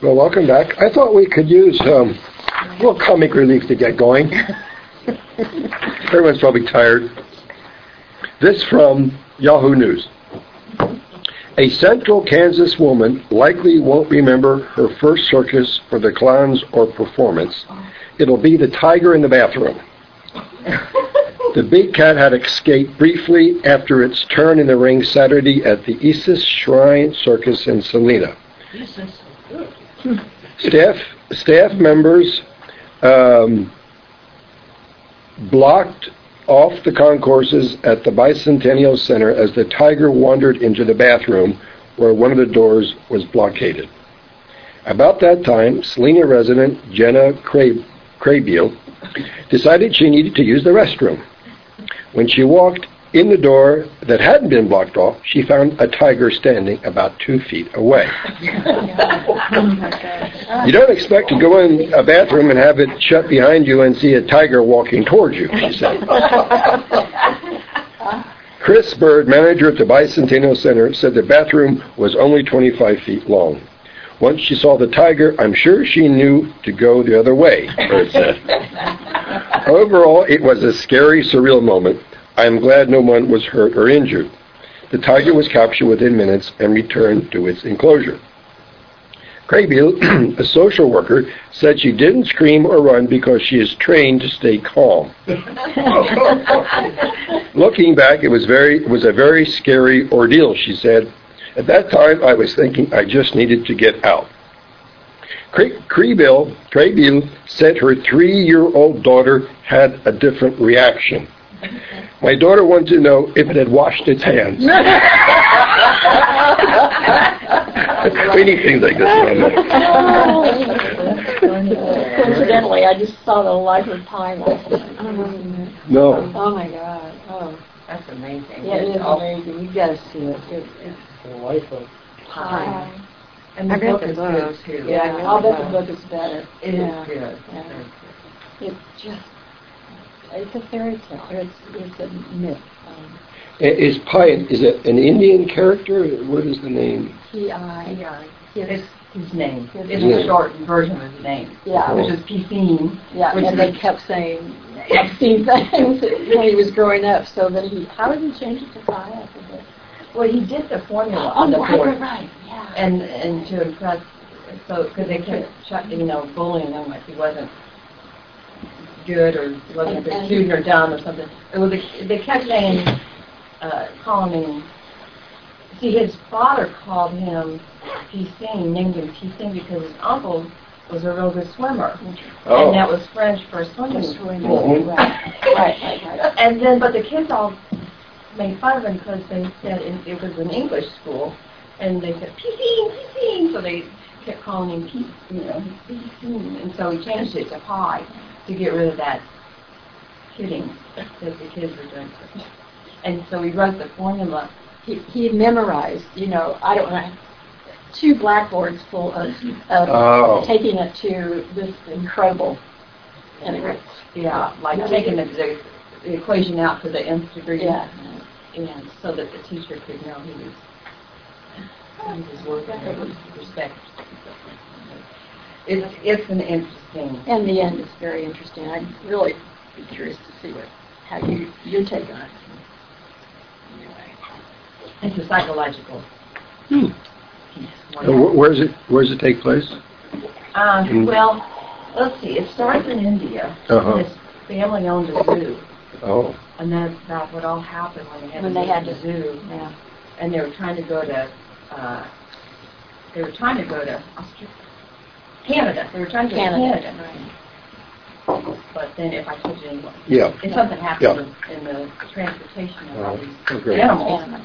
Well, welcome back. I thought we could use a little comic relief to get going. Everyone's probably tired. This from Yahoo News. A Central Kansas woman likely won't remember her first circus for the clowns or performance. It'll be the tiger in the bathroom. The big cat had escaped briefly after its turn in the ring Saturday at the Isis Shrine Circus in Salina. Staff members blocked off the concourses at the Bicentennial Center as the tiger wandered into the bathroom where one of the doors was blockaded. About that time, Salina resident Jenna Crabeel decided she needed to use the restroom. When she walked in the door that hadn't been blocked off, she found a tiger standing about 2 feet away. You don't expect to go in a bathroom and have it shut behind you and see a tiger walking towards you, she said. Chris Bird, manager at the Bicentennial Center, said the bathroom was only 25 feet long. Once she saw the tiger, I'm sure she knew to go the other way, Bird said. Overall, it was a scary, surreal moment. I am glad no one was hurt or injured. The tiger was captured within minutes and returned to its enclosure. Crabeel, a social worker, said she didn't scream or run because she is trained to stay calm. Looking back, it was a very scary ordeal, she said. At that time, I was thinking I just needed to get out. Crabeel said her 3-year-old daughter had a different reaction. My daughter wanted to know if it had washed its hands. We need things like this. Coincidentally, I just saw the Life of Pi last night. No. Oh my God. Oh, that's amazing. Yeah, it is amazing. You got to see it. It's The Life of Pi. And the book is good too. Yeah, I'll bet the book is better. It is good. Yeah. It's just, it's a fairy tale. It's a myth. Is Pi, is it an Indian character? What is the name? P.I. It's his name. It's Yeah. a short version of his name. Yeah. Which is Piscine. Yeah, Which and they kept saying obscene things when he was growing up. So then how did he change it to Pi? I forget. Well, he did the formula on the board. Right. Yeah. And to impress, so because they kept bullying him like he wasn't good or he wasn't a good student or dumb or something. They kept saying, calling him. See, his father called him Piscine, named him Piscine because his uncle was a real good swimmer, Oh. and that was French for swimming. Mhm. Right. And then, but the kids all made fun of him because they said it was an English school, and they said Piscine, so they kept calling him Piscine, and so he changed it to Pi to get rid of that kidding that the kids were doing. And so he wrote the formula. He memorized, I don't know, 2 blackboards full of taking it to this incredible. Anyway. Yeah, like taking the equation out to the nth degree. Yeah. And so that the teacher could know he was working with respect. It's an interesting. And the end is very interesting. I'd really be curious to see how your take on it. It's a psychological. Where does it take place? Well, let's see. It starts in India. Uh-huh. His family owned a zoo. Oh. And that's about what all happened when they had the zoo. Yeah. And they were trying to go to Canada. They were trying to go to Canada. Right. But then if I told you anyway. Yeah. If something happened in the transportation of all these animals.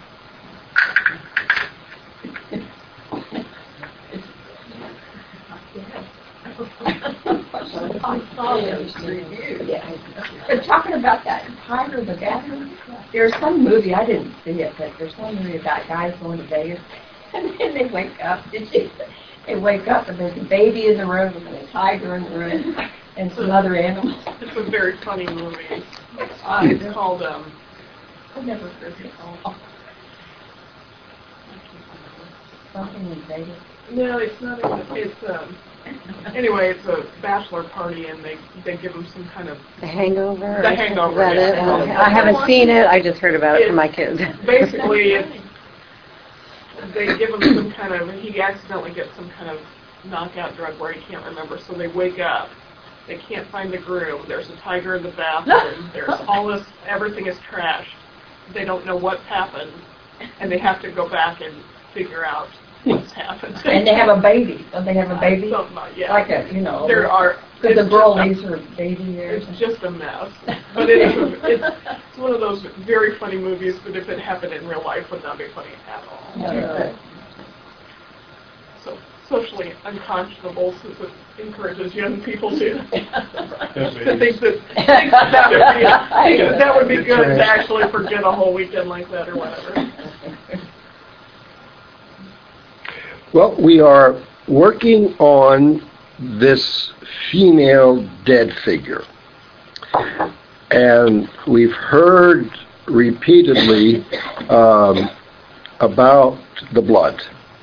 But talking about that tiger, the bathroom, there's some movie, I didn't see it, but there's some movie about guys going to Vegas, and then they wake up, they wake up and there's a baby in the room, and a tiger in the room, and some other animals. It's a very funny movie. It's called, I've never heard it called. Something in Vegas. No, it's not. It's anyway, it's a bachelor party, and they give them some kind of The Hangover. The Hangover. Is that it? Yeah. Okay. I haven't seen it. I just heard about it from my kids. Basically, they give him some kind of. He accidentally gets some kind of knockout drug where he can't remember, so they wake up. They can't find the groom. There's a tiger in the bathroom. There's all this. Everything is trashed. They don't know what's happened, and they have to go back and figure out what's happened. And they have a baby. Don't they have a baby? Something like, Like a, you know. There are. So the girl leaves her baby there. It's just a mess. But it's one of those very funny movies, but if it happened in real life, would not be funny at all. Yeah. So socially unconscionable, since it encourages young people to think that would be good to actually forget a whole weekend like that or whatever. Well, we are working on this female dead figure. And we've heard repeatedly about the blood.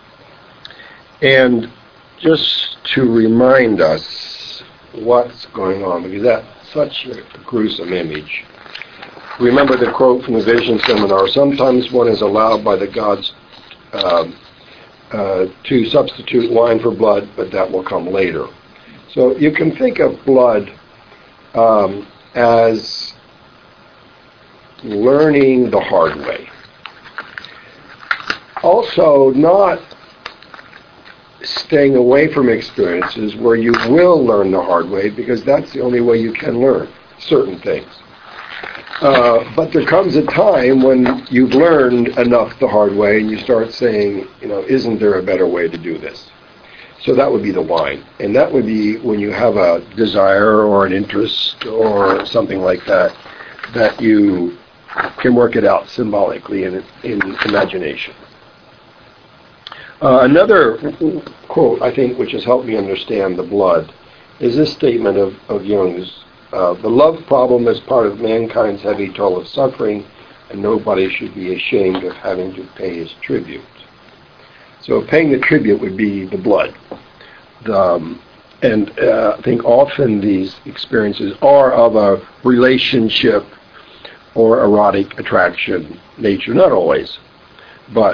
And just to remind us what's going on, because that's such a gruesome image. Remember the quote from the Vision Seminar, sometimes one is allowed by the gods to substitute wine for blood, but that will come later. So you can think of blood as learning the hard way. Also, not staying away from experiences where you will learn the hard way, because that's the only way you can learn certain things. But there comes a time when you've learned enough the hard way and you start saying, isn't there a better way to do this? So that would be the wine. And that would be when you have a desire or an interest or something like that, that you can work it out symbolically in imagination. Another quote, I think, which has helped me understand the blood, is this statement of Jung's. The love problem is part of mankind's heavy toll of suffering, and nobody should be ashamed of having to pay his tribute. So paying the tribute would be the blood. I think often these experiences are of a relationship or erotic attraction nature. Not always, but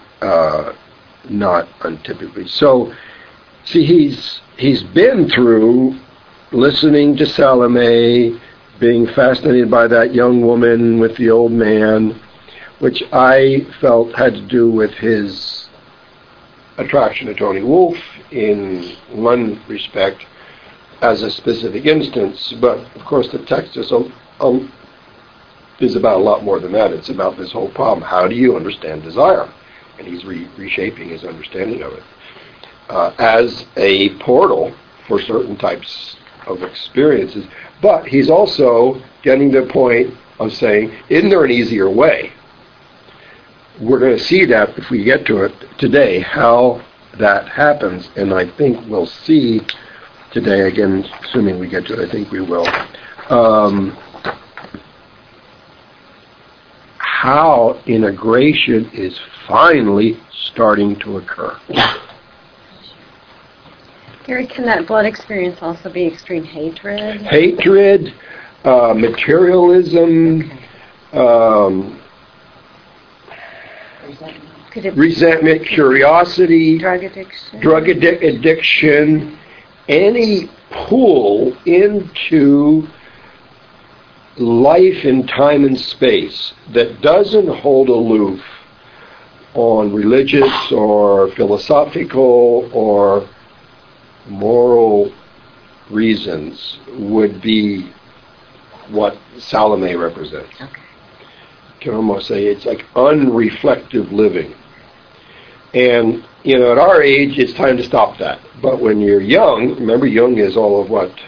not untypically. So, see, he's been through listening to Salome, being fascinated by that young woman with the old man, which I felt had to do with his attraction to Tony Wolff in one respect as a specific instance. But, of course, the text is about a lot more than that. It's about this whole problem. How do you understand desire? And he's reshaping his understanding of it as a portal for certain types of experiences. But he's also getting to the point of saying, isn't there an easier way? We're going to see that if we get to it today, how that happens. And I think we'll see today, again, assuming we get to it, I think we will, how integration is finally starting to occur. Gary, can that blood experience also be extreme hatred? Hatred, materialism, resentment, curiosity, drug addiction, any pull into life in time and space that doesn't hold aloof on religious or philosophical or moral reasons would be what Salome represents. Okay. You can almost say it's like unreflective living. And, at our age, it's time to stop that. But when you're young, remember Jung is all of what?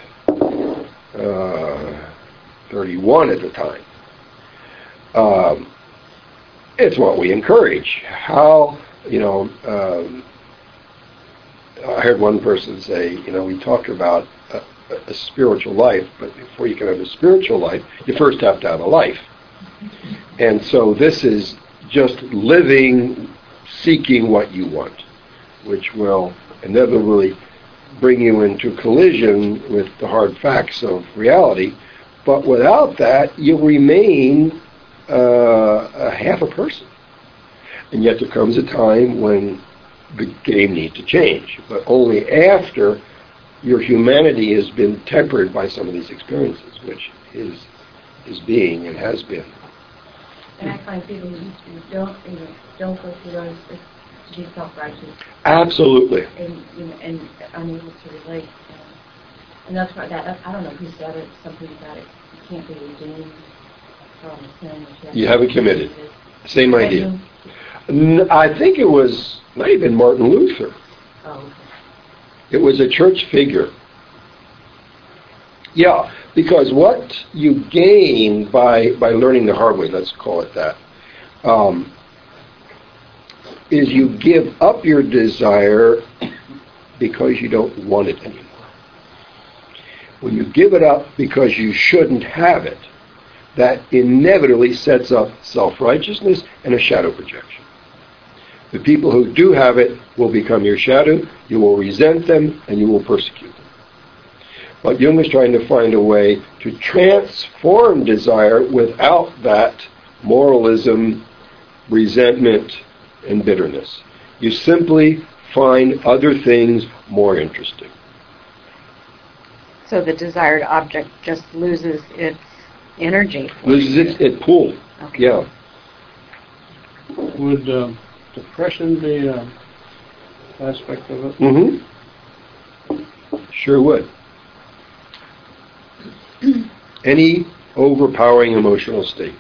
31 at the time. It's what we encourage. How, I heard one person say, we talk about a spiritual life, but before you can have a spiritual life, you first have to have a life. And so this is just living, seeking what you want. which will inevitably bring you into collision with the hard facts of reality. But without that, you remain a half a person. And yet there comes a time when the game needs to change, but only after your humanity has been tempered by some of these experiences, which is being and has been. And I find people who don't go through those to be self-righteous. Absolutely. And unable to relate. And that's why I don't know who said it, something about it. You can't be redeemed from sin. You haven't committed. Same idea. I think it might have been Martin Luther. Oh, okay. It was a church figure. Yeah, because what you gain by learning the hard way, let's call it that, is you give up your desire because you don't want it anymore. When you give it up because you shouldn't have it, that inevitably sets up self-righteousness and a shadow projection. The people who do have it will become your shadow, you will resent them, and you will persecute them. But Jung is trying to find a way to transform desire without that moralism, resentment, and bitterness. You simply find other things more interesting. So the desired object just loses its energy. Loses its pull. Okay. Yeah. Would depression be an aspect of it? Mm-hmm. Sure would. Any overpowering emotional state.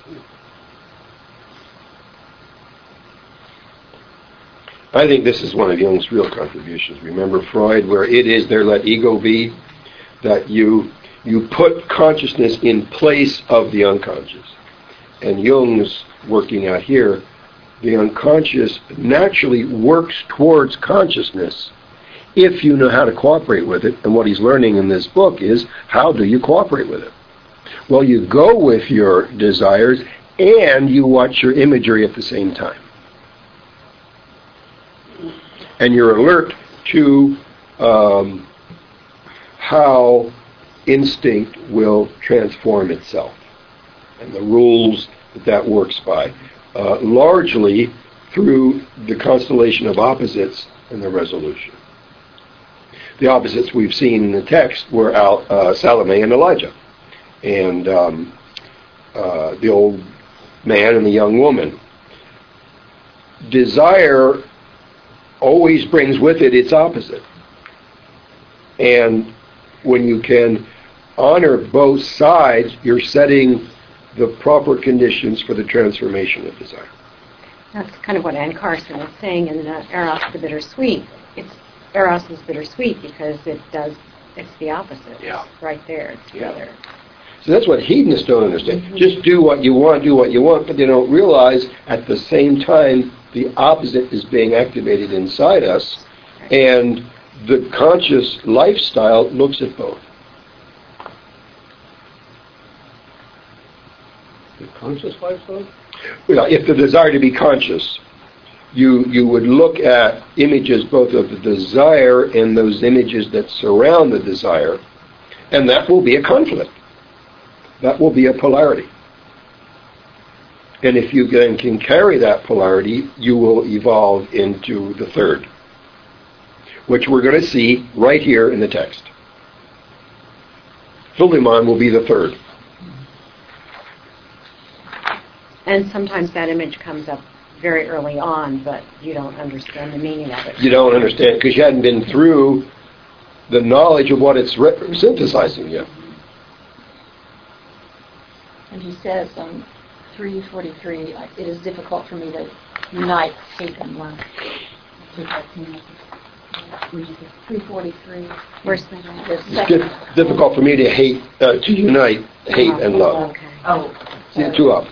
I think this is one of Jung's real contributions. Remember Freud, where it is there, let ego be, that you put consciousness in place of the unconscious. And Jung's working out here, the unconscious naturally works towards consciousness if you know how to cooperate with it. And what he's learning in this book is, how do you cooperate with it? Well, you go with your desires and you watch your imagery at the same time. And you're alert to how instinct will transform itself and the rules that works by, largely through the constellation of opposites and the resolution. The opposites we've seen in the text were Salome and Elijah, and the old man and the young woman. Desire always brings with it its opposite. And when you can honor both sides, you're setting the proper conditions for the transformation of desire. That's kind of what Anne Carson is saying in Eros the Bittersweet. Eros is bittersweet because it's the opposite. Yeah. It's right there. It's together. So that's what hedonists don't understand. Mm-hmm. Just do what you want, but they don't realize at the same time the opposite is being activated inside us, and the conscious lifestyle looks at both. The conscious lifestyle? Well, if the desire to be conscious, you would look at images both of the desire and those images that surround the desire, and that will be a conflict. That will be a polarity. And if you then can carry that polarity, you will evolve into the third, which we're going to see right here in the text. Philemon will be the third. And sometimes that image comes up very early on, but you don't understand the meaning of it. You don't understand because you hadn't been through the knowledge of what it's synthesizing yet. And he says on 343, it is difficult for me to unite hate and love. 343. Where's that? It's difficult for me to unite hate and love. Okay. Oh. See, two opposites.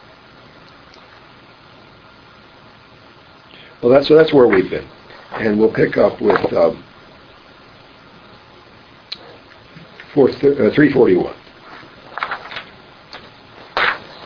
Well, that's where we've been, and we'll pick up with 341.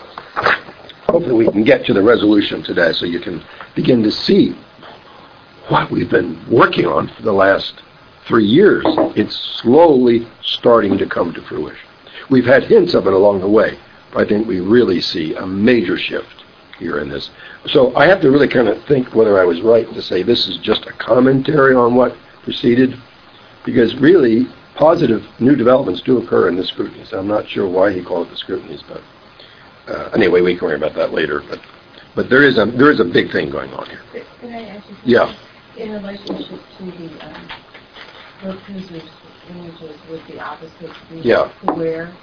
Hopefully we can get to the resolution today so you can begin to see what we've been working on for the last 3 years. It's slowly starting to come to fruition. We've had hints of it along the way, but I think we really see a major shift here in this. So I have to really kind of think whether I was right to say this is just a commentary on what preceded, because really positive new developments do occur in the scrutinies. I'm not sure why he called it the scrutinies, but anyway, we can worry about that later. But there is a big thing going on here. Can I ask you something? Yeah. In relationship to the Berkhuser's images with the opposite, Yeah. where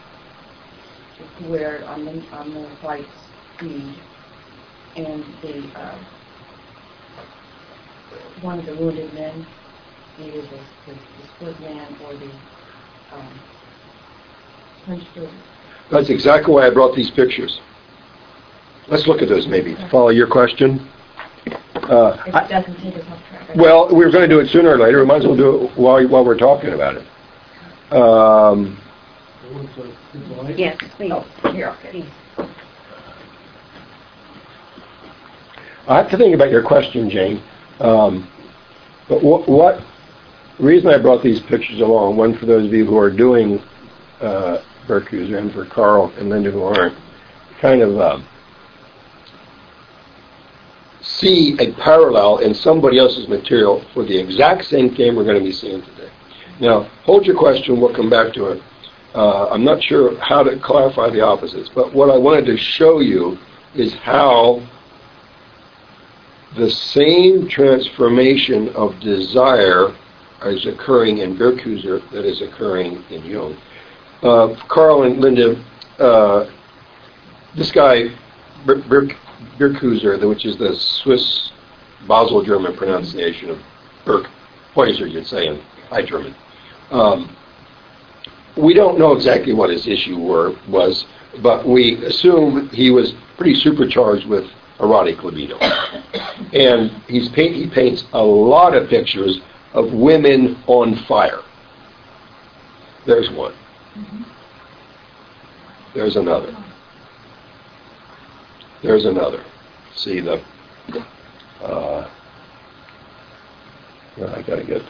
on the white steed and the one of the wounded men, either the split man or the punched. That's exactly why I brought these pictures. Let's look at those maybe. Follow your question. It doesn't take us off track. Well, we're going to do it sooner or later. We might as well do it while we're talking about it. Yes, please. Oh, here, okay. I have to think about your question, Jane. But what reason I brought these pictures along, one for those of you who are doing Berkhuser and for Carl and Linda who aren't, kind of see a parallel in somebody else's material for the exact same theme we're going to be seeing today. Now, hold your question. We'll come back to it. I'm not sure how to clarify the opposites, but what I wanted to show you is how the same transformation of desire is occurring in Berkhuser that is occurring in Jung. Carl and Linda, this guy, Berkhuser, which is the Swiss Basel German pronunciation of Berkhuizer, you'd say in High German. We don't know exactly what his issue was, but we assume he was pretty supercharged with erotic libido. And he paints a lot of pictures of women on fire. There's one. There's another. There's another. See the, I gotta get,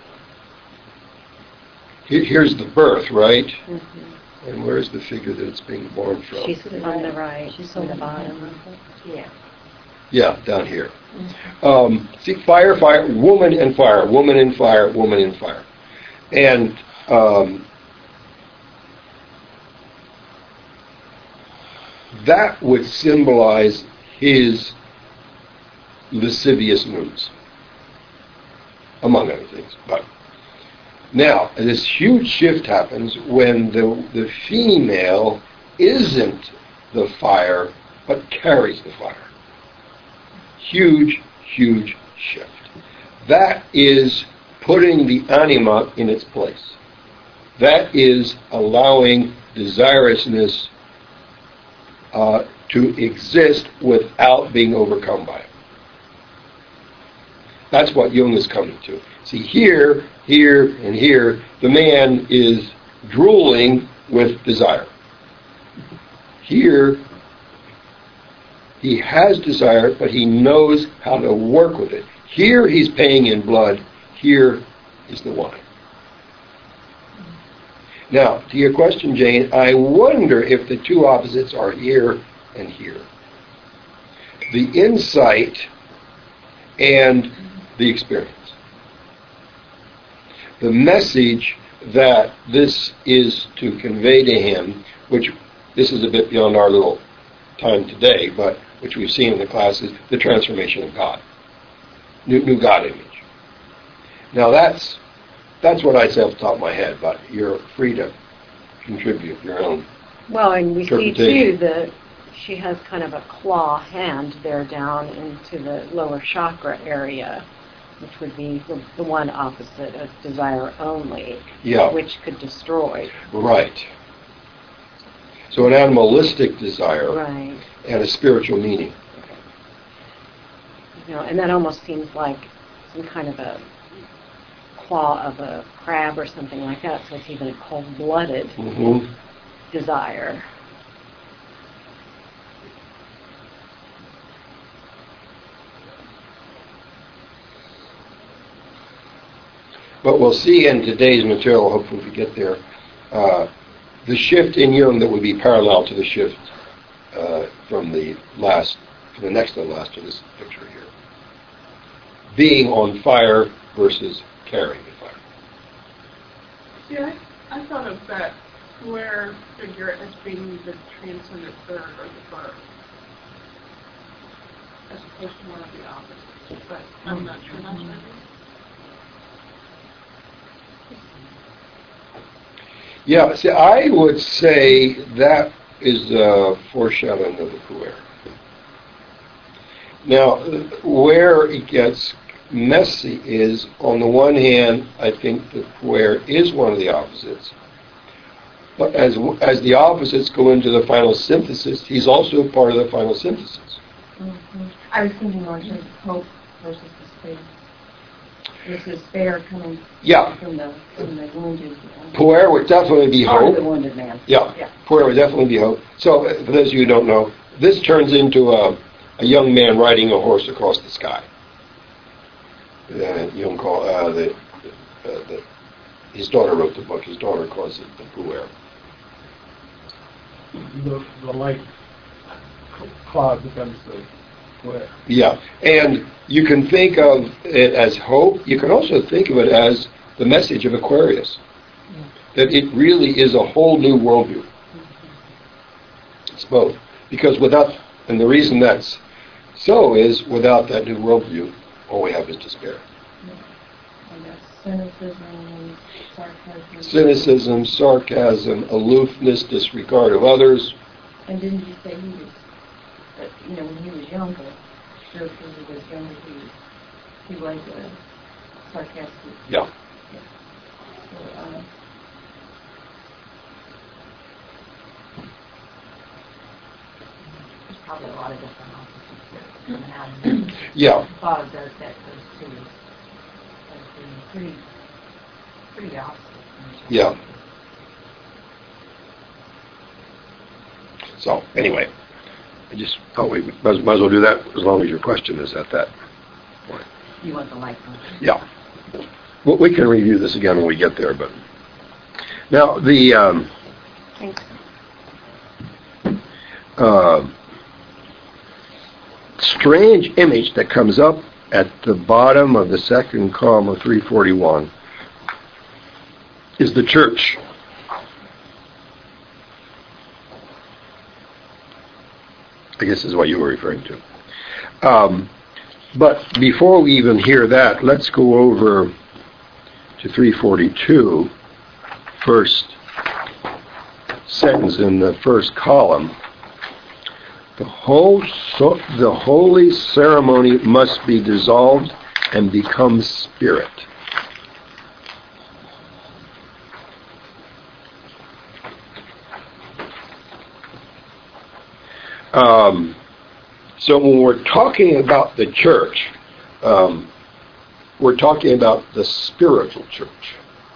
here's the birth, right? Mm-hmm. And where's the figure that it's being born from? She's on the right. She's on the bottom. Yeah. Yeah, down here. See, fire, woman and fire, woman and fire, woman and fire. And that would symbolize his lascivious moods, among other things. But now, this huge shift happens when the female isn't the fire, but carries the fire. Huge, huge shift. That is putting the anima in its place. That is allowing desirousness to exist without being overcome by it. That's what Jung is coming to. See, here, and here, the man is drooling with desire. Here, he has desire, but he knows how to work with it. Here, he's paying in blood. Here is the wine. Now, to your question, Jane, I wonder if the two opposites are here and here. The insight and the experience. The message that this is to convey to him, which this is a bit beyond our little time today, but which we've seen in the classes, the transformation of God. New God image. Now that's what I say off the top of my head, but you're free to contribute your own. Well, and we see too that she has kind of a claw hand there down into the lower chakra area, which would be the one opposite of desire only, which could destroy. Right. So an animalistic desire right. and a spiritual meaning. And that almost seems like some kind of a claw of a crab or something like that, so it's even a cold-blooded desire. But we'll see in today's material, hopefully we get there, the shift in Jung that would be parallel to the shift from the next to the last of this picture here. Being on fire versus carrying the fire. Yeah, I thought of that square figure as being the transcendent third or the first, as opposed to one of the opposites. But I'm not sure that's right. Yeah, see, I would say that is a foreshadowing of the puer. Now, where it gets messy is, on the one hand, I think the puer is one of the opposites. But as the opposites go into the final synthesis, he's also a part of the final synthesis. Mm-hmm. I was thinking more in terms of hope versus despair. This is despair coming from the wounded. Puer would definitely be hope. The wounded man. Yeah. Puer would definitely be hope. So, for those of you who don't know, this turns into a young man riding a horse across the sky. Jung his daughter wrote the book. His daughter calls it the puer. The light cloud becomes the puer. Yeah, and you can think of it as hope. You can also think of it as the message of Aquarius, that it really is a whole new worldview. It's both. Because and the reason that's so is, without that new worldview, all we have is despair. Cynicism, sarcasm, aloofness, disregard of others. And didn't you say he was, when he was younger, sure when he was younger, he was sarcastic. Yeah. So, there's probably a lot of different opposites coming out of it. Yeah. Thought of those two as being pretty opposite. Yeah. So, anyway, I just thought we might as well do that as long as your question is at that point. You want the light one? Yeah. Well, we can review this again when we get there, but now the strange image that comes up at the bottom of the second column of 341 is the church. I guess is what you were referring to. But before we even hear that, let's go over to 342, first sentence in the first column. The holy ceremony must be dissolved and become spirit. So when we're talking about the church, we're talking about the spiritual church.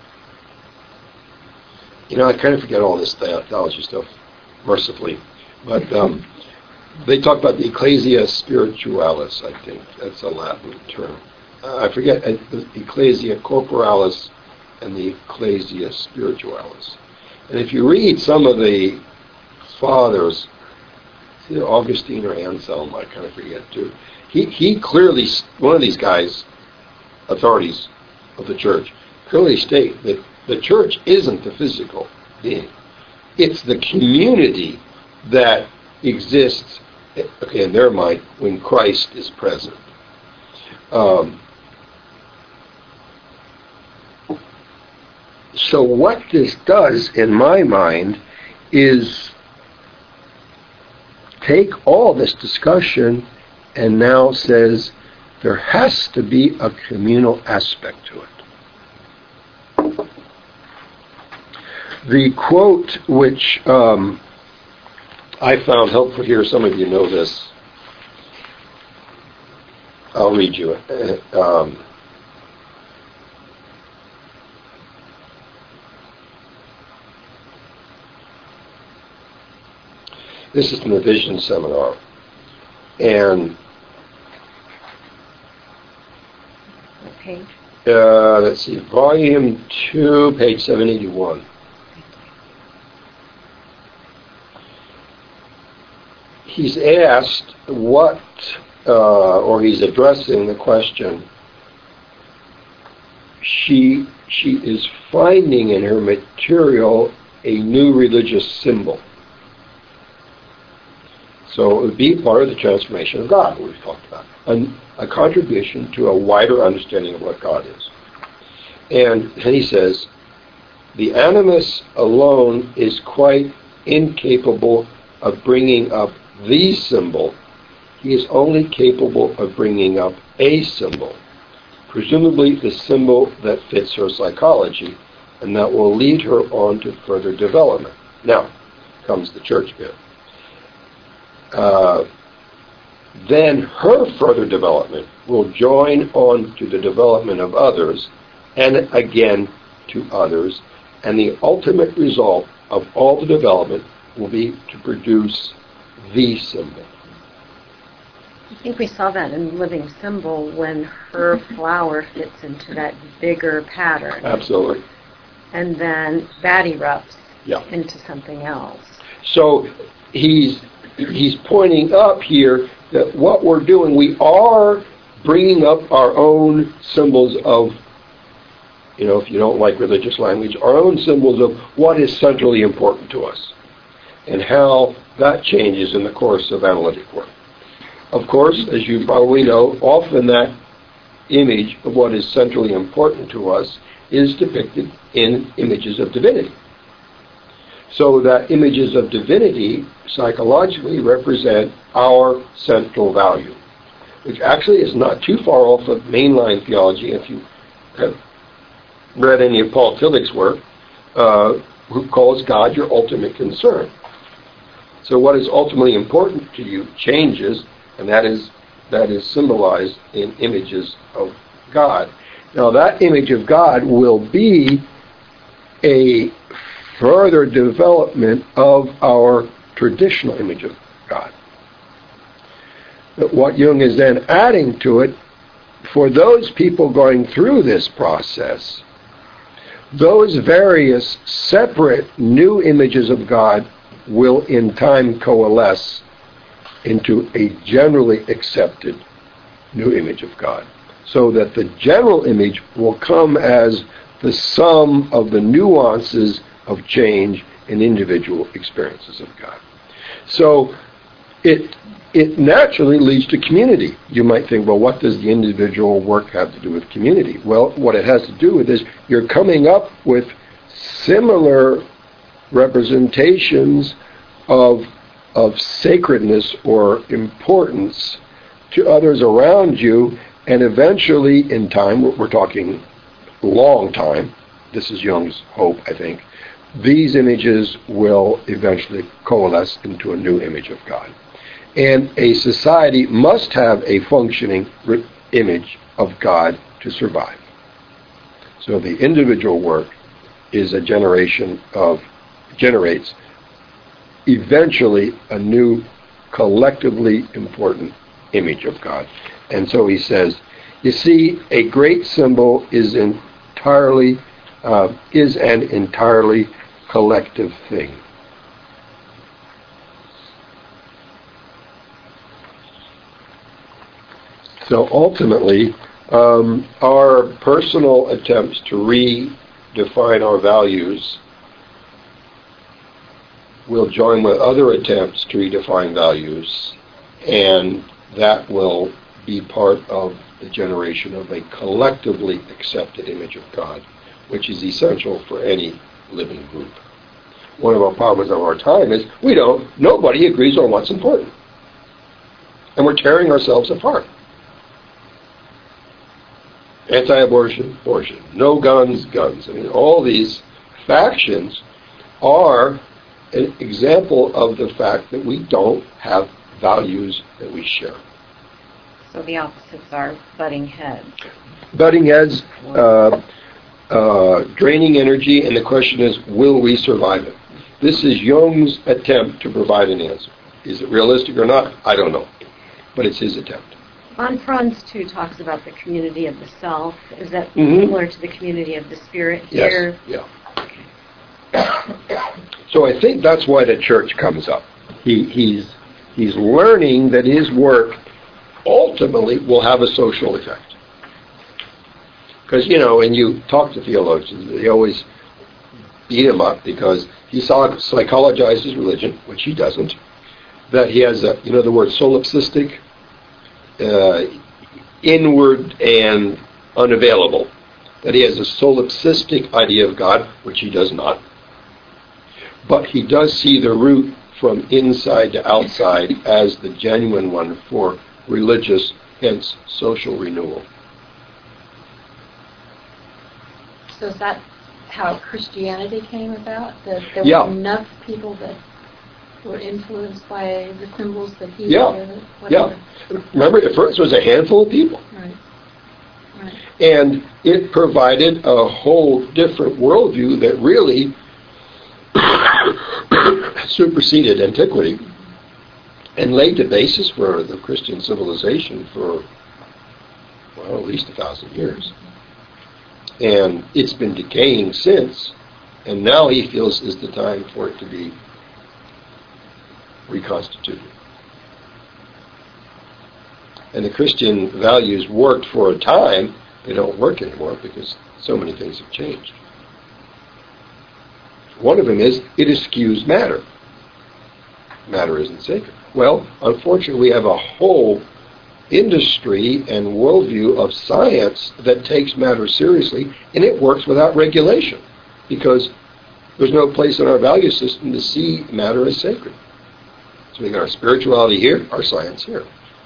I kind of forget all this theology stuff, mercifully, but they talk about the ecclesia spiritualis, I think. That's a Latin term. I forget, the ecclesia corporalis and the ecclesia spiritualis. And if you read some of the fathers, either Augustine or Anselm, I kind of forget too, he clearly, one of these guys, authorities of the church, clearly state that the church isn't the physical being. It's the community that exists, in their mind, when Christ is present. So what this does, in my mind, is take all this discussion and now says there has to be a communal aspect to it. The quote which I found helpful here, some of you know this, I'll read you it. This is from the Vision Seminar, and what page? let's see, volume 2, page 781. He's asked what, or he's addressing the question, she is finding in her material a new religious symbol. So it would be part of the transformation of God, we've talked about, a contribution to a wider understanding of what God is. And he says, the animus alone is quite incapable of bringing up the symbol. He is only capable of bringing up a symbol, presumably the symbol that fits her psychology, and that will lead her on to further development. Now comes the church bit. Then her further development will join on to the development of others, and again to others, and the ultimate result of all the development will be to produce the symbol. I think we saw that in Living Symbol when her flower fits into that bigger pattern. Absolutely. And then that erupts into something else. So he's pointing up here that what we're doing, we are bringing up our own symbols of, if you don't like religious language, our own symbols of what is centrally important to us and how that changes in the course of analytic work. Of course, as you probably know, often that image of what is centrally important to us is depicted in images of divinity. So that images of divinity psychologically represent our central value, which actually is not too far off of mainline theology. If you have read any of Paul Tillich's work, who calls God your ultimate concern. So what is ultimately important to you changes, and that is symbolized in images of God. Now that image of God will be a further development of our traditional image of God. But what Jung is then adding to it, for those people going through this process, those various separate new images of God will in time coalesce into a generally accepted new image of God. So that the general image will come as the sum of the nuances of change in individual experiences of God. So it naturally leads to community. You might think, well, what does the individual work have to do with community? Well, what it has to do with is you're coming up with similar representations of sacredness or importance to others around you, and eventually in time, we're talking long time, this is Jung's hope, I think, these images will eventually coalesce into a new image of God. And a society must have a functioning image of God to survive. So the individual work is generates eventually a new collectively important image of God. And so he says, you see, a great symbol is an entirely collective thing. So ultimately, our personal attempts to redefine our values will join with other attempts to redefine values, and that will be part of the generation of a collectively accepted image of God, which is essential for any living group. One of our problems of our time is nobody agrees on what's important. And we're tearing ourselves apart. Anti-abortion, abortion. No guns, guns. I mean, all these factions are an example of the fact that we don't have values that we share. So the opposites are butting heads. Butting heads, draining energy, and the question is, will we survive it? This is Jung's attempt to provide an answer. Is it realistic or not? I don't know. But it's his attempt. Von Franz, too, talks about the community of the self. Is that Mhm. similar to the community of the spirit here? Yes, yeah. So I think that's why the church comes up. He's learning that his work ultimately will have a social effect. Because, when you talk to theologians, they always beat him up because he psychologizes religion, which he doesn't. That he has the word solipsistic, inward and unavailable. That he has a solipsistic idea of God, which he does not. But he does see the root from inside to outside as the genuine one for religious, hence social renewal. So is that how Christianity came about? That there Yeah. were enough people that were influenced by the symbols that he Yeah. did? Yeah. Remember, at first it was a handful of people. Right. Right. And it provided a whole different worldview that really superseded antiquity and laid the basis for the Christian civilization for, at least 1,000 years. And it's been decaying since, and now he feels is the time for it to be reconstituted. And the Christian values worked for a time. They don't work anymore because so many things have changed. One of them is it eschews matter. Matter isn't sacred. Well, unfortunately, we have a whole industry and worldview of science that takes matter seriously, and it works without regulation because there's no place in our value system to see matter as sacred. So we got our spirituality here, our science here.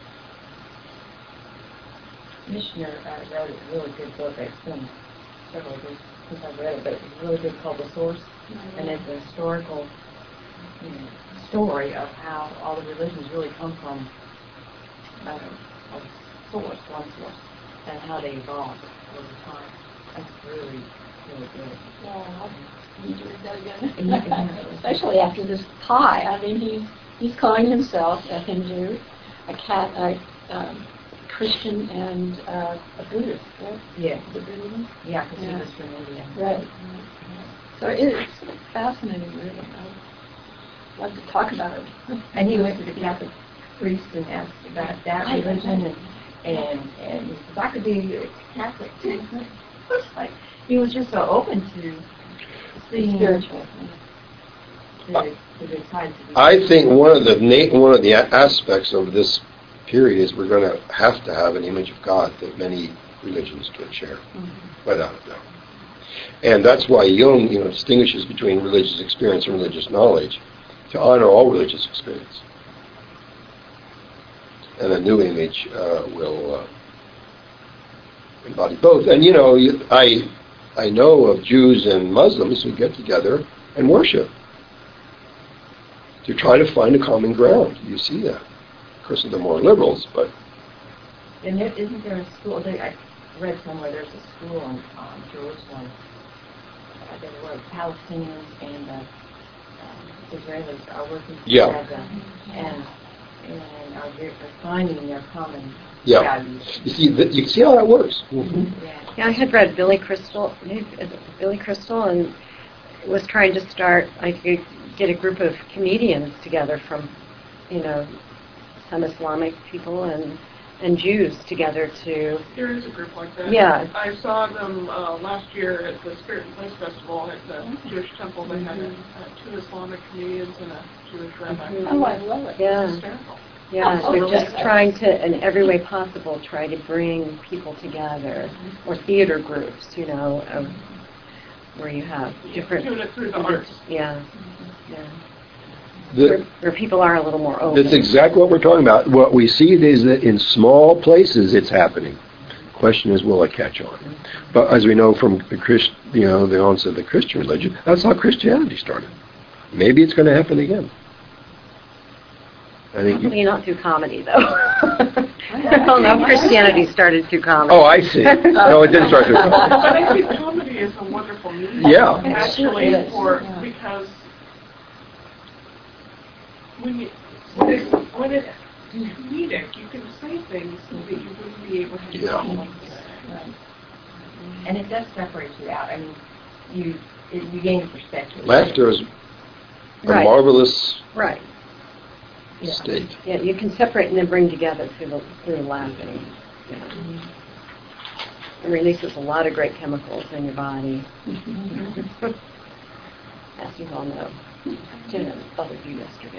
Missioner wrote a really good book. It's been several years since I've read it, but it's really good, called The Source, and it's a historical story of how all the religions really come from a source, one source, and how they evolved over time. That's really, really good. Yeah, I need to read that again. Especially after this pie. I mean, he's calling himself a Hindu, a Christian, and a Buddhist, right? Yeah. The Buddhism? Yeah, because he Yeah. was from India. Right. So it's fascinating, really. I'd love to talk about it. And he went to the Catholic priest and asked about that religion, and he said, I could be Catholic too. Like, he was just so open to seeing Spiritual. the ties. I think one of the aspects of this period is we're going to have an image of God that many religions can share, without a doubt. And that's why Jung, distinguishes between religious experience and religious knowledge, to honor all religious experience. And a new image will embody both. And I know of Jews and Muslims who get together and worship to try to find a common ground. You see that. Of course, they're more liberals, but... And isn't there a school, I read somewhere there's a school in Jerusalem, where Palestinians and Israelis are working together and are finding their common values. You see how that works? Mm-hmm. Yeah, I had read Billy Crystal, and was trying to start, get a group of comedians together from, some Islamic people and Jews together to... There is a group like that. Yeah. I saw them last year at the Spirit and Place Festival at the Jewish Temple. They had 2 Islamic comedians and a Jewish rabbi. Oh, I love it. Yeah. Hysterical. Yeah, Oh, they're okay. just trying to, in every way possible, try to bring people together, or theater groups, where you have different... Doing it through the arts. Yeah, where people are a little more open. That's exactly what we're talking about. What we see is that in small places it's happening. The question is, will it catch on? But as we know from the onset of the Christian religion, that's how Christianity started. Maybe it's going to happen again. I think Probably not through comedy, though. No, Christianity started through comedy. Oh, I see. No, it didn't start through comedy. But I think comedy is a wonderful medium. Yeah. Actually, It sure is. because when it comedic. You can say things that you wouldn't be able to Yeah. Right. And it does separate you out. I mean, you gain perspective. Laughter is a Right. marvelous Right. Yeah. state. Yeah, you can separate and then bring together through laughing. Yeah. It releases a lot of great chemicals in your body. As you all know. Jen bothered you yesterday.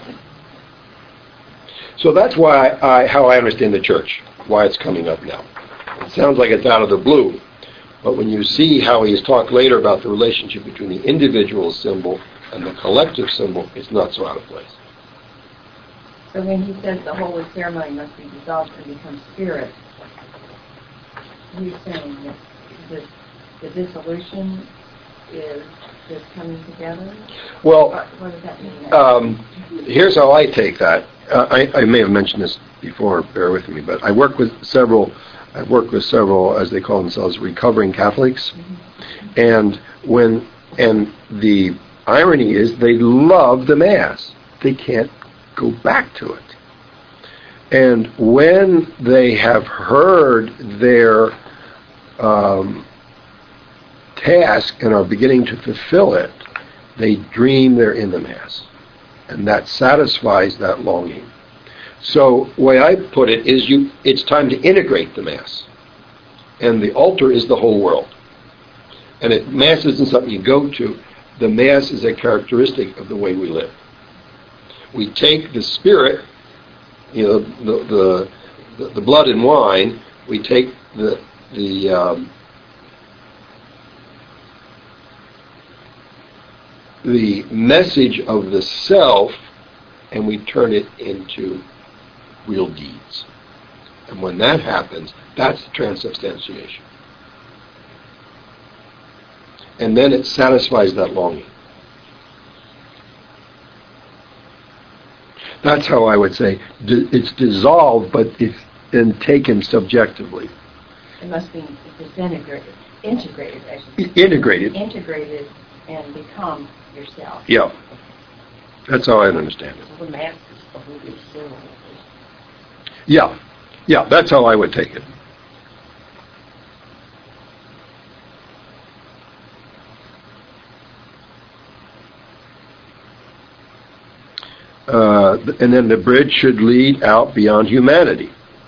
So that's why how I understand the church, why it's coming up now. It sounds like it's out of the blue, but when you see how he's talked later about the relationship between the individual symbol and the collective symbol, it's not so out of place. So when he says the holy ceremony must be dissolved and become spirit, he's saying that the dissolution is this coming together? Well, What does that mean? here's how I take that. I may have mentioned this before, bear with me, but I've worked with several, as they call themselves, recovering Catholics. And the irony is they love the Mass. They can't go back to it. And when they have heard their task and are beginning to fulfill it, they dream they're in the Mass. And that satisfies that longing. So the way I put it is it's time to integrate the Mass. And the altar is the whole world. And Mass isn't something you go to. The Mass is a characteristic of the way we live. We take the Spirit, the blood and wine, we take the message of the self, and we turn it into real deeds. And when that happens, that's transubstantiation. And then it satisfies that longing. That's how I would say it's dissolved, but it's then taken subjectively. It must be disintegrated, integrated, I should say. Integrated. Integrated and become yourself. Yeah. That's how I understand it. The Mass is the holy symbol. Yeah. Yeah, that's how I would take it. And then the bridge should lead out beyond humanity.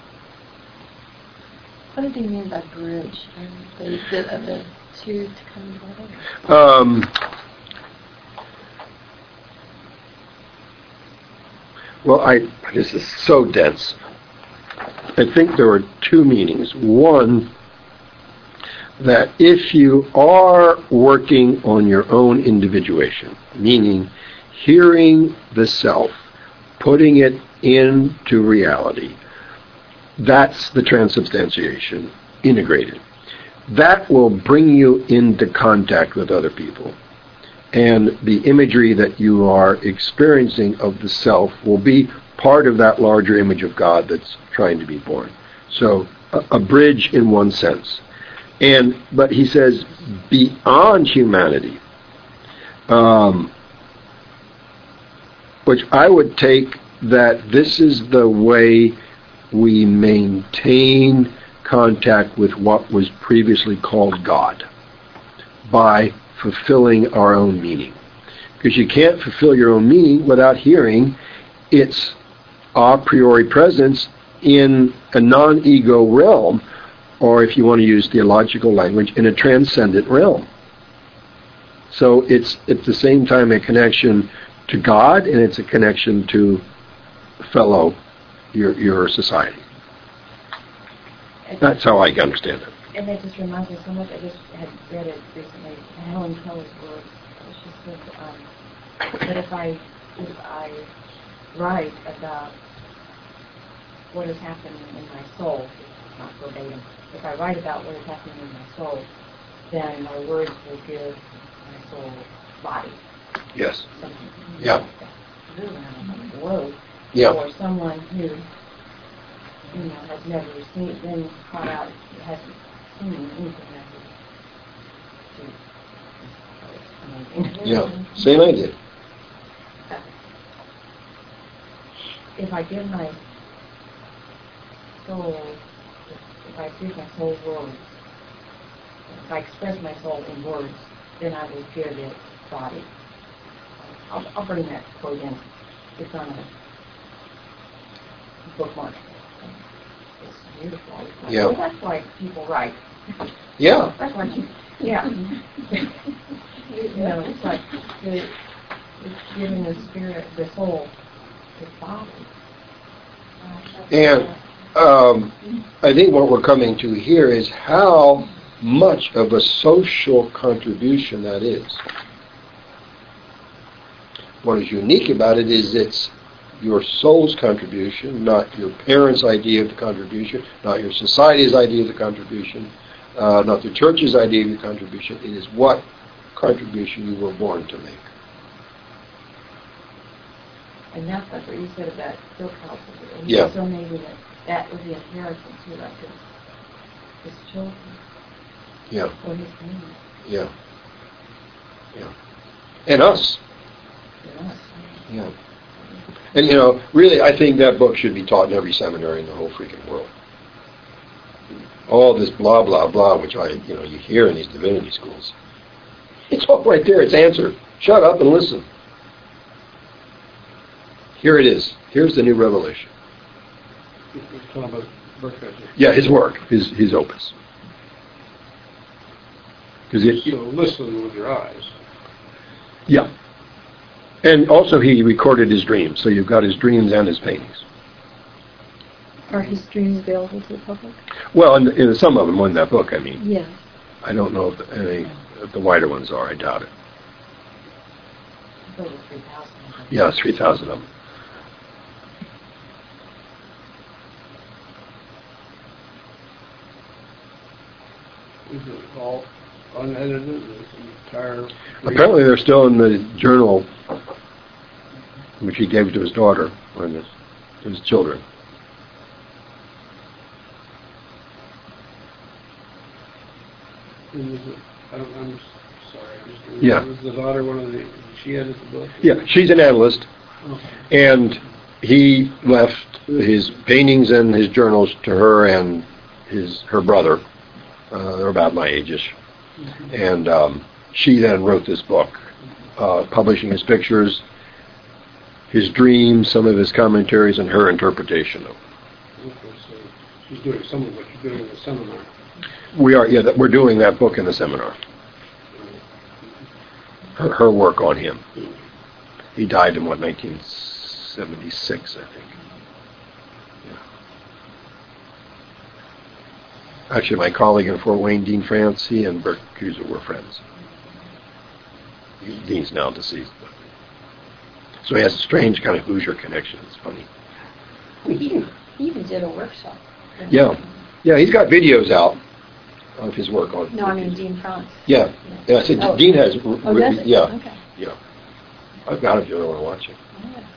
What did he mean by bridge? The two to come together? Well, this is so dense. I think there are two meanings. One, that if you are working on your own individuation, meaning hearing the self, putting it into reality, that's the transubstantiation, integrated. That will bring you into contact with other people. And the imagery that you are experiencing of the self will be part of that larger image of God that's trying to be born. So, a bridge in one sense. But he says, beyond humanity, which I would take that this is the way we maintain contact with what was previously called God, by fulfilling our own meaning. Because you can't fulfill your own meaning without hearing its a priori presence in a non-ego realm, or if you want to use theological language, in a transcendent realm. So it's at the same time a connection to God, and it's a connection to your society. That's how I understand it. And that just reminds me so much. I just had read it recently. Helen Keller's words. She said that if I write about what is happening in my soul, not verbatim, if I write about what is happening in my soul, then my words will give my soul body. Yes. Something Yeah. like that. Whoa. Yeah. Or someone who, has never been caught out, hasn't seen anything like it. Yeah. Same idea. If I give my soul, if I express my soul words, if I express my soul in words, then I will fear the body. I'll bring that quote in. It's on a bookmark. It's beautiful. It's like, Yeah. well, that's why people write. Yeah. That's why you, yeah. It's like it's giving the spirit, the soul, its body. And I think what we're coming to here is how much of a social contribution that is. What is unique about it is it's your soul's contribution, not your parents' idea of the contribution, not your society's idea of the contribution, not the church's idea of the contribution. It is what contribution you were born to make. And that's like what you said about Bill Cosby. And Yeah. So maybe that was the inheritance he left his children. Yeah. For his family. Yeah. Yeah. And us. Yeah. And, really, I think that book should be taught in every seminary in the whole freaking world. All this blah, blah, blah, which you hear in these divinity schools. It's all right there. It's answered. Shut up and listen. Here it is. Here's the new revelation. You're talking about Burkhardt. Yeah, his work, his opus. So listen with your eyes. Yeah. And also he recorded his dreams, so you've got his dreams and his paintings. Are his dreams available to the public? Well, in some of them in that book, I mean. Yes. I don't know if any of the wider ones are. I doubt it. Over 3,000. Yeah, 3,000 of them. Is it all unedited? Is it entire? Apparently they're still in the journal which he gave to his daughter or his children. And is it, I'm sorry. Yeah. Was the daughter one of the? She edited the book. Yeah, she's an analyst, Okay. and he left his paintings and his journals to her and her brother. They're about my age-ish. And she then wrote this book, publishing his pictures, his dreams, some of his commentaries, and her interpretation of them. Okay, so she's doing some of what you're doing in the seminar. We're doing that book in the seminar. Her work on him. He died in, 1976, I think. Yeah. Actually, my colleague in Fort Wayne, Dean France, he and Bert Kuser were friends. Dean's now deceased. So he has a strange kind of Hoosier connection. It's funny. He even did a workshop. Yeah. Yeah, he's got videos out of his work on. No, I mean Dean France. Yeah. Yeah, I said Oh. Dean has. Oh, does it? Yeah. Okay. Yeah. I've got it if you don't want to watch it.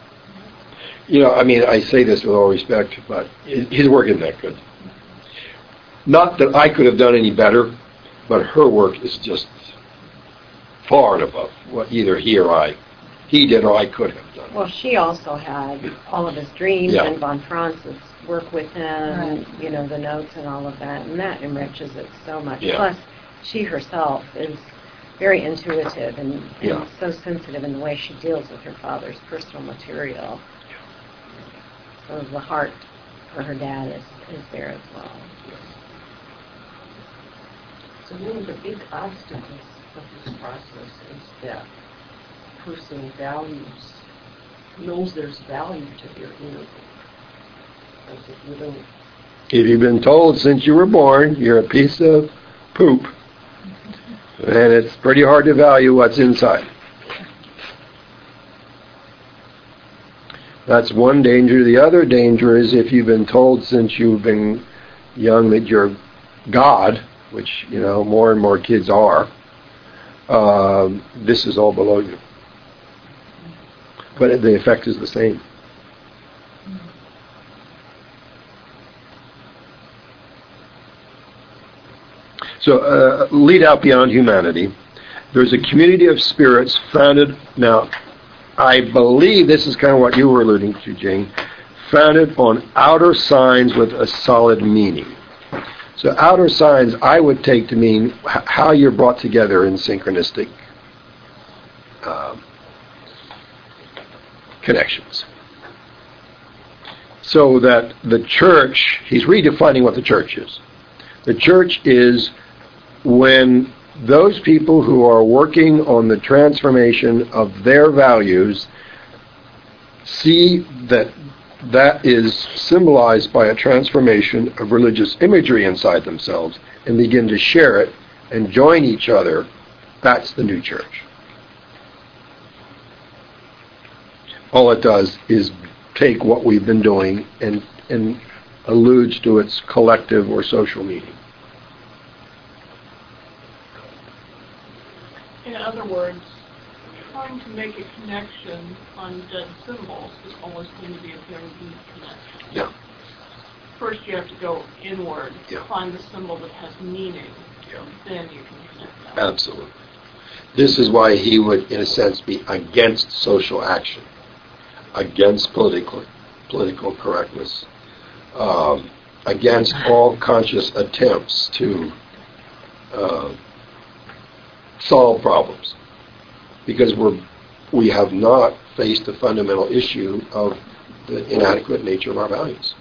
I say this with all respect, but his work isn't that good. Not that I could have done any better, but her work is just far and above what either he did or I could have done. Well, she also had all of his dreams Yeah. and von Franz's work with him, Right. the notes and all of that, and that enriches it so much. Yeah. Plus, she herself is very intuitive and Yeah. so sensitive in the way she deals with her father's personal material. So the heart for her dad is there as well. So one of the big obstacles of this process is that person knows there's value to their inner work. Because if you don't, If you've been told since you were born you're a piece of poop, then it's pretty hard to value what's inside. That's one danger. The other danger is if you've been told since you've been young that you're God, which, more and more kids are, this is all below you. But the effect is the same. So, lead out beyond humanity. There's a community of spirits founded, now, I believe this is kind of what you were alluding to, Jane, founded on outer signs with a solid meaning. So outer signs I would take to mean how you're brought together in synchronistic connections. So that the church, he's redefining what the church is. The church is when those people who are working on the transformation of their values see that that is symbolized by a transformation of religious imagery inside themselves and begin to share it and join each other. That's the new church. All it does is take what we've been doing and alludes to its collective or social meaning. In other words, trying to make a connection on dead symbols is always going to be a very deep connection. Yeah. First you have to go inward, Yeah. find the symbol that has meaning, Yeah. then you can connect that. Absolutely. This is why he would, in a sense, be against social action, against political correctness, against all conscious attempts to solve problems, because we have not faced the fundamental issue of the inadequate nature of our values.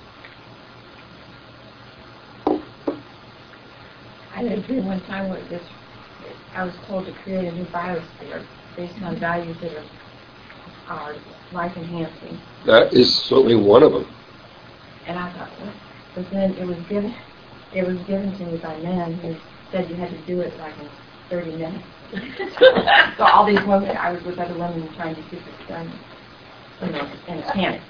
I had a dream one time where I was told to create a new biosphere based on values that are life enhancing. That is certainly one of them. And I thought, what? But then it was given to me by men who said you had to do it like in 30 minutes. So all these women, I was with other women trying to get this done, in a panic.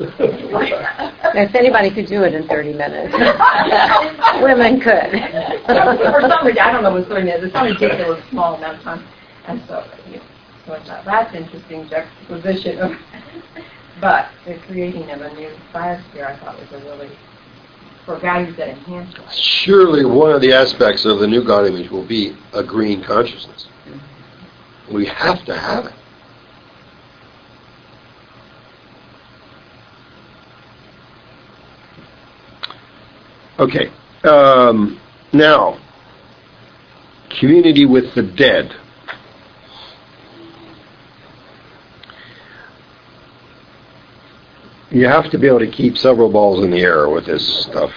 If anybody could do it in 30 minutes, women could. For some reason, I don't know what's 30 minutes. It's some ridiculous small amount of time. And so I thought, that's interesting juxtaposition. But the creating of a new biosphere, I thought, was a really, for values that enhance life. Surely one of the aspects of the new God image will be a green consciousness. We have to have it. Okay. Now, community with the dead. You have to be able to keep several balls in the air with this stuff.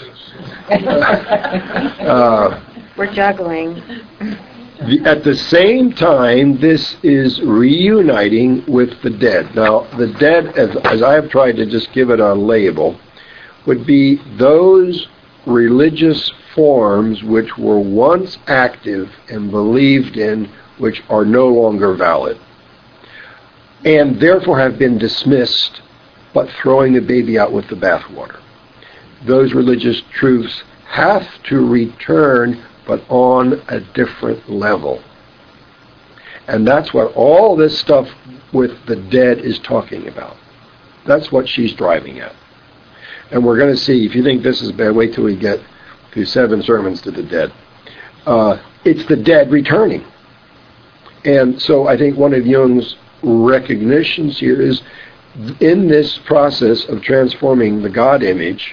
We're juggling. At the same time, this is reuniting with the dead. Now, the dead, as I have tried to just give it a label, would be those religious forms which were once active and believed in, which are no longer valid, and therefore have been dismissed, but throwing the baby out with the bathwater. Those religious truths have to return, but on a different level. And that's what all this stuff with the dead is talking about. That's what she's driving at. And we're going to see, if you think this is bad, wait till we get to 7 sermons to the dead. It's the dead returning. And so I think one of Jung's recognitions here is, in this process of transforming the God image,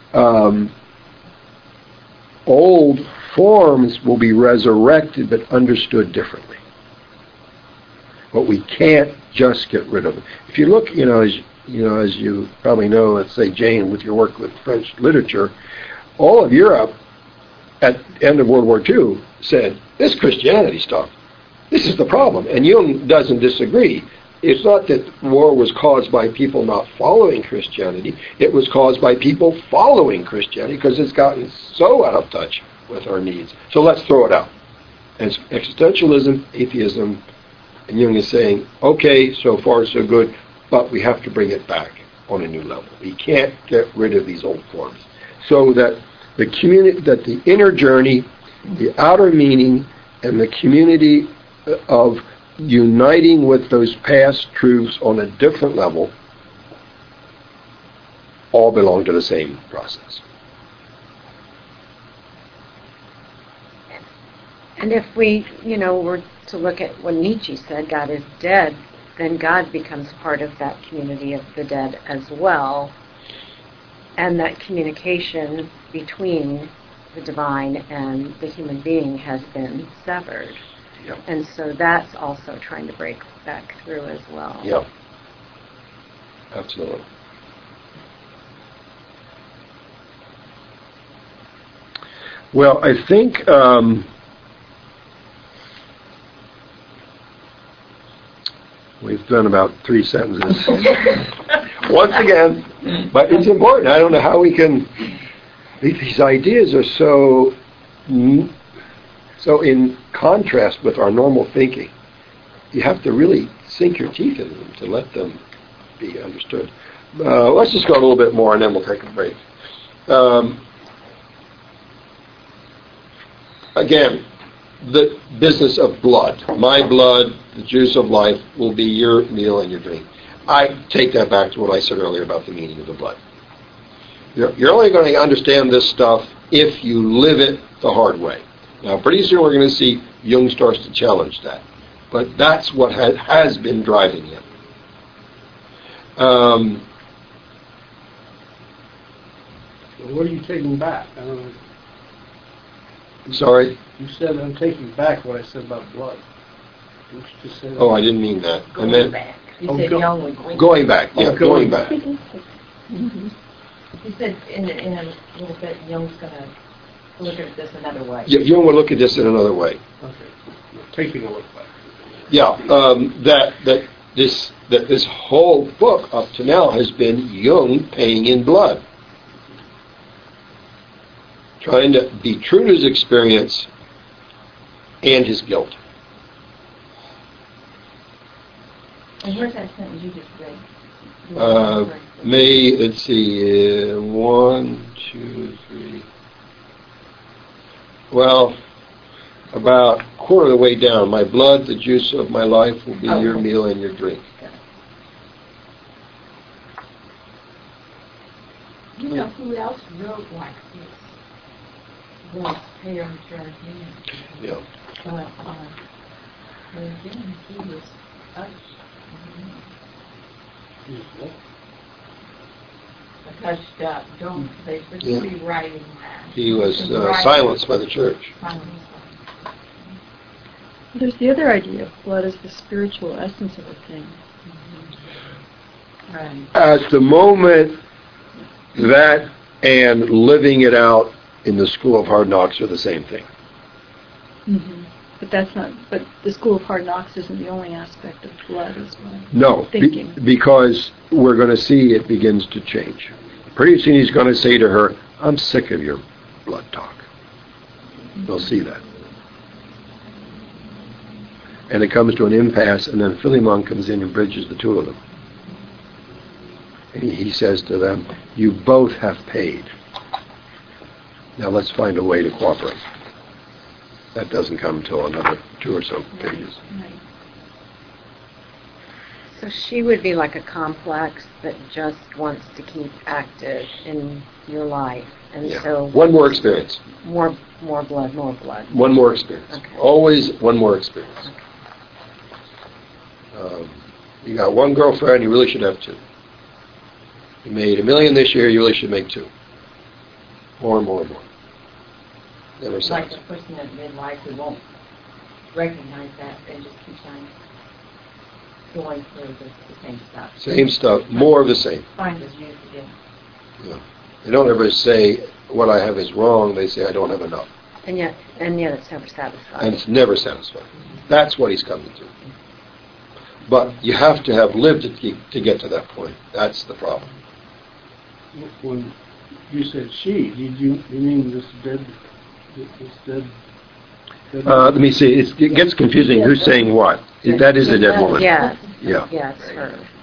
old forms will be resurrected but understood differently. But we can't just get rid of them. If you look, as you probably know, let's say, Jane, with your work with French literature, all of Europe at the end of World War II said, this Christianity stuff, this is the problem. And Jung doesn't disagree. It's not that war was caused by people not following Christianity. It was caused by people following Christianity because it's gotten so out of touch with our needs. So let's throw it out. And it's existentialism, atheism, and Jung is saying, okay, so far so good, but we have to bring it back on a new level. We can't get rid of these old forms. So that the community, that the inner journey, the outer meaning, and the community of uniting with those past truths on a different level all belong to the same process. And if we, were to look at what Nietzsche said, God is dead, then God becomes part of that community of the dead as well. and that communication between the divine and the human being has been severed. Yep. And so that's also trying to break back through as well. Yep. Absolutely. Well, I think we've done about 3 sentences. Once again, but it's important. I don't know how we can. These ideas are so in contrast with our normal thinking. You have to really sink your teeth into them to let them be understood. Let's just go a little bit more, and then we'll take a break. Again, the business of blood. My blood, the juice of life, will be your meal and your drink. I take that back to what I said earlier about the meaning of the blood. You're only going to understand this stuff if you live it the hard way. Now, pretty soon we're going to see Jung starts to challenge that. But that's what has been driving him. So what are you taking back? I don't know. Sorry? You said I'm taking back what I said about blood. You just said Oh, I didn't mean that. I meant back. You Oh, said go- young was going back. Yeah, going back. You said in a little bit, Jung's going to look at this another way. Jung will look at this in another way. Okay. Taking a look back. Yeah, that this whole book up to now has been Jung paying in blood, trying to be true to his experience and his guilt. And where's that sentence you just read? Let's see, 1, 2, 3. Well, about a quarter of the way down. My blood, the juice of my life, will be your meal and your drink. You know who else wrote like this? Was Pierre Jardin. Yeah. But again, he was hushed up. They should be writing that. He was silenced by the church. There's the other idea of blood as the spiritual essence of a thing. Right. At the moment, that and living it out in the School of Hard Knocks are the same thing. Mm-hmm. But that's not. But the School of Hard Knocks isn't the only aspect of blood, is what I'm No, thinking. because we're going to see it begins to change. Pretty soon he's going to say to her, "I'm sick of your blood talk." They'll see that. And it comes to an impasse, and then Philemon comes in and bridges the two of them. And he says to them, "You both have paid. Now let's find a way to cooperate." That doesn't come until another 2 or so pages. Right. So she would be like a complex that just wants to keep active in your life. And Yeah. so One more experience. more blood, more blood. One more experience. Okay. Always one more experience. You got one girlfriend, you really should have 2. You made $1 million this year, you really should make 2. More and more and more. Never Like stops. the person in midlife who won't recognize that and just keeps on going through the same stuff. Same stuff, more of the same. Find as used again. Yeah. They don't ever say, what I have is wrong, they say, I don't have enough. And yet it's never satisfied. And it's never satisfied. That's what he's coming to. But you have to have lived it to get to that point. That's the problem. When you said she, you mean this dead? Let me see. It gets confusing. Who's saying what? That is a dead woman. Yeah. Yeah. Yeah, it's her.